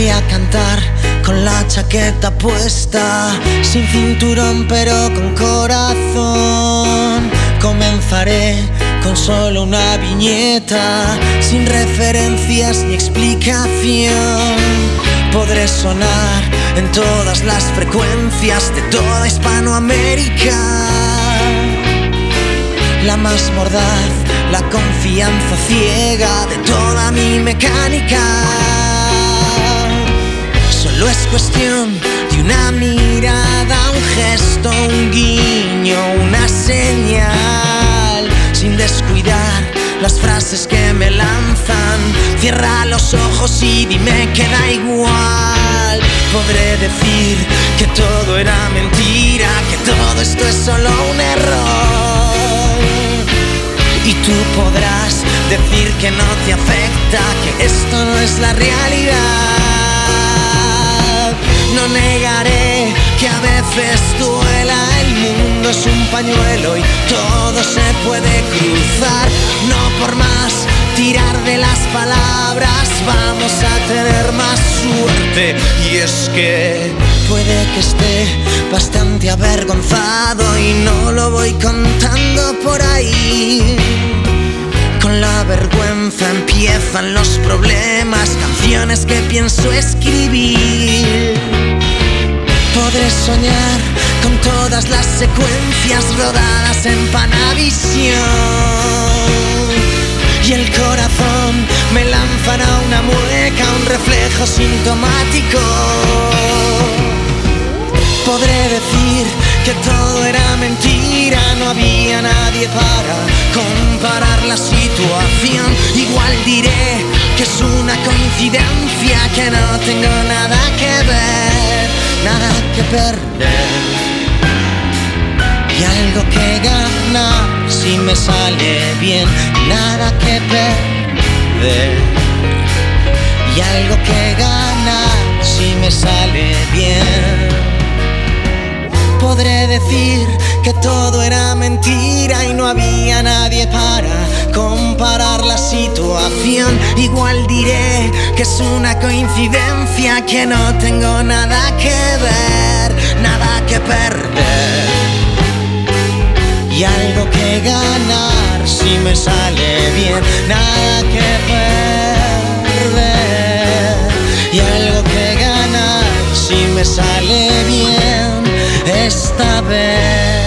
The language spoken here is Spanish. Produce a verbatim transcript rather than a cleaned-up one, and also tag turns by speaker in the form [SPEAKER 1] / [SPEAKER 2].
[SPEAKER 1] Salí a cantar con la chaqueta puesta, sin cinturón pero con corazón. Comenzaré con solo una viñeta, sin referencias ni explicación. Podré sonar en todas las frecuencias de toda Hispanoamérica. La más mordaz, la confianza ciega de toda mi mecánica. Solo es cuestión de una mirada, un gesto, un guiño, una señal, sin descuidar las frases que me lanzan. Cierra los ojos y dime que da igual. Podré decir que todo era mentira, que todo esto es solo un error. Y tú podrás decir que no te afecta, que esto no es la realidad. No negaré que a veces duela, el mundo es un pañuelo y todo se puede cruzar. No por más tirar de las palabras vamos a tener más suerte. Y es que puede que esté bastante avergonzado y no lo voy contando por ahí. Con la vergüenza empiezan los problemas, canciones que pienso escribir. Podré soñar con todas las secuencias rodadas en Panavisión. Y el corazón me lanzará una mueca, un reflejo sintomático. Podré decir que todo era mentira, no había nadie para comparar la situación. Igual diré que es una coincidencia, que no tengo nada que ver, nada que perder. Y algo que ganar si me sale bien, nada que perder. Y algo que ganar si me sale bien. Podré decir que todo era mentira y no había nadie para comparar la situación. Igual diré que es una coincidencia, que no tengo nada que ver, nada que perder. Y algo que ganar si me sale bien, nada que perder. Y algo que ganar si me sale bien esta vez.